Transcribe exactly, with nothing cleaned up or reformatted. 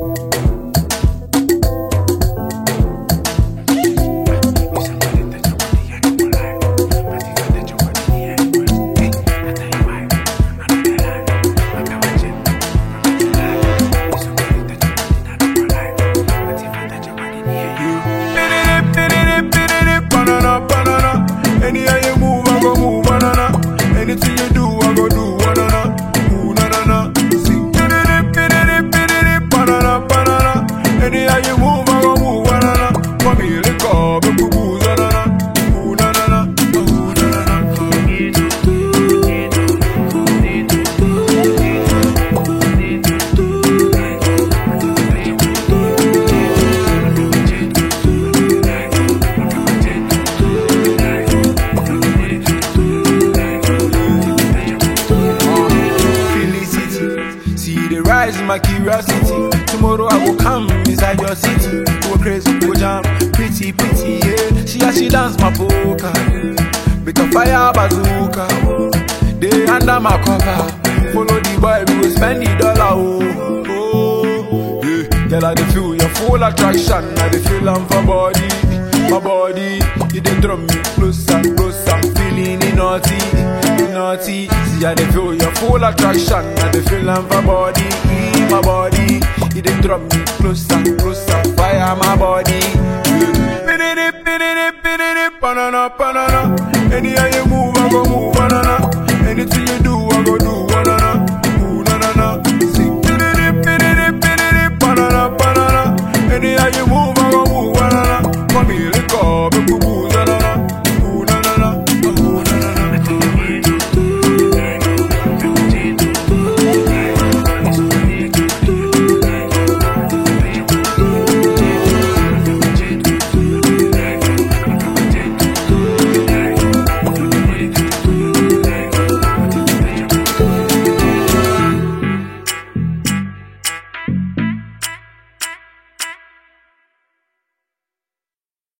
Anyhow you move, I go move, banana. Anything you do, I go do, banana. Ooh, na na na. Sing, banana, banana. Anyhow you move, I go move, banana. For me, let go, boo boo, banana. Ooh, na na na. Ooh, na na na. Rise my curiosity. Tomorrow I will come inside your city. Go crazy, go jam, pretty, pretty, yeah. She as she dance my polka, with a fire bazooka. They under my cover. Follow the boy, we will spend the dollar. Oh, oh, yeah. Girl, I dey feel your full attraction. I dey feel am for body, my body. It dey draw me closer, closer. Feeling it naughty, naughty. See, I dey feel your full attraction. I dey feel am for body, my body. It dey draw me closer, closer. Fire my body. Banana, banana. Anyhow